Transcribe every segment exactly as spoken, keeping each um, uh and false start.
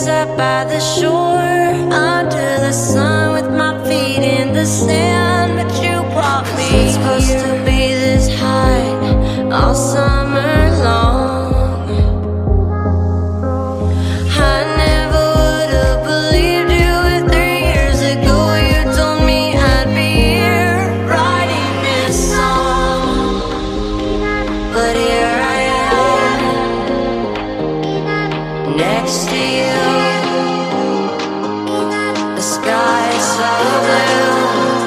sat by the shore under the sun with my feet in the sand, but you brought me here. It's supposed to be this high all summer long. I never would have believed you if three years ago you told me I'd be here writing this song. But here I am, next to you. The sky is so blue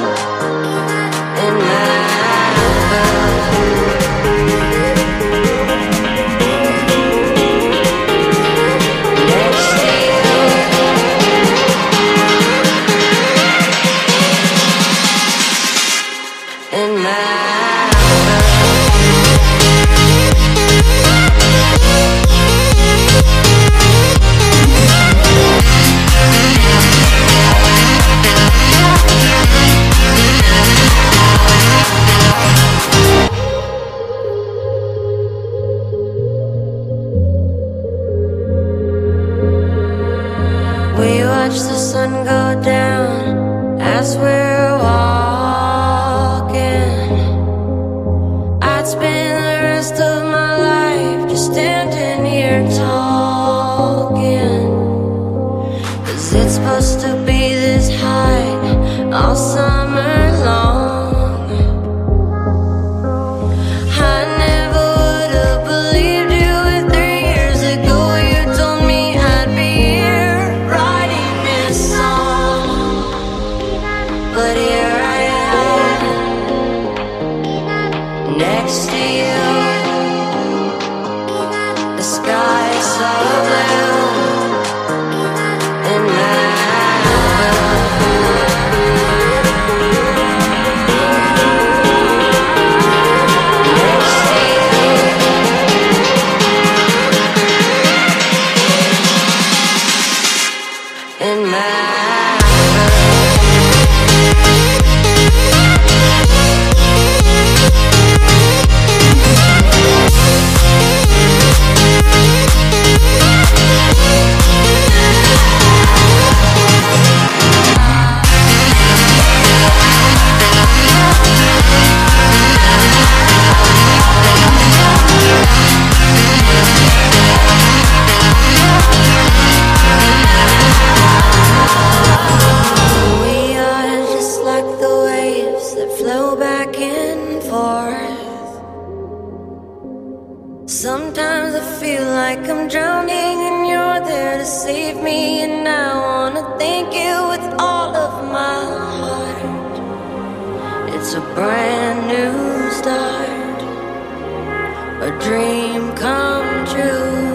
in Malibu. Next to you, in Malibu. We watch the sun go down as we're walking. I'd spend the rest of my life just standing here talking. 'Cause it's supposed to be this high all summer long. I never would have believed you if three years ago you told me I'd be here writing this song. But here I am, next to you. The sky is so blue in Malibu. Next to you, in Malibu. We are just like the waves that flow back and forth. Sometimes I feel like I'm drowning and you're there to save me, and I wanna thank you with all of my heart. It's a brand new start, a dream come true.